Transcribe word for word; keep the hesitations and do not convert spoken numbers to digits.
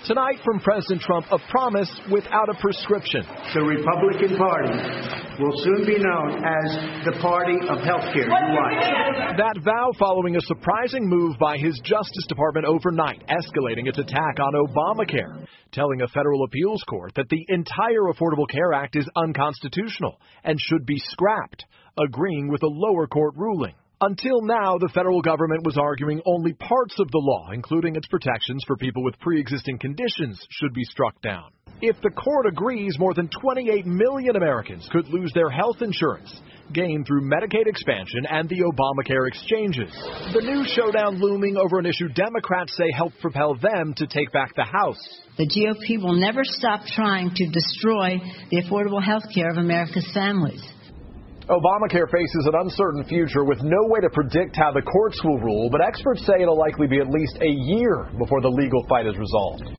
Tonight from President Trump, a promise without a prescription. The Republican Party will soon be known as the party of health care. That vow following a surprising move by his Justice Department overnight, escalating its attack on Obamacare, telling a federal appeals court that the entire Affordable Care Act is unconstitutional and should be scrapped, agreeing with a lower court ruling. Until now, the federal government was arguing only parts of the law, including its protections for people with pre-existing conditions, should be struck down. If the court agrees, more than twenty-eight million Americans could lose their health insurance, gained through Medicaid expansion and the Obamacare exchanges. The new showdown looming over an issue Democrats say helped propel them to take back the House. The G O P will never stop trying to destroy the affordable health care of America's families. Obamacare faces an uncertain future with no way to predict how the courts will rule, but experts say it'll likely be at least a year before the legal fight is resolved.